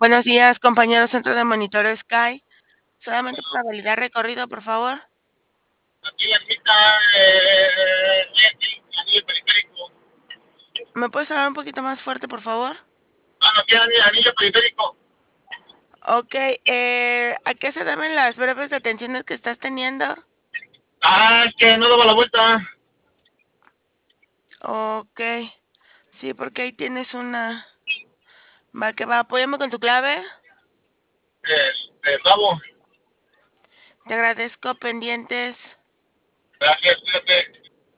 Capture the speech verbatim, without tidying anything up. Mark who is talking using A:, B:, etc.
A: Buenos días, compañero Centro de Monitoreo Sky. Solamente para validar recorrido, por favor.
B: Aquí, aquí está eh, Leslie, anillo periférico.
A: ¿Me puedes hablar un poquito más fuerte, por favor?
B: Ah, no, aquí anillo, anillo periférico.
A: Ok, eh, ¿a qué se deben las breves detenciones que estás teniendo?
B: Ah, es que no daba la vuelta.
A: Ok, sí, porque ahí tienes una... Va, que va, apóyame con tu clave.
B: Este, bravo.
A: Te agradezco, pendientes.
B: Gracias, cuídate.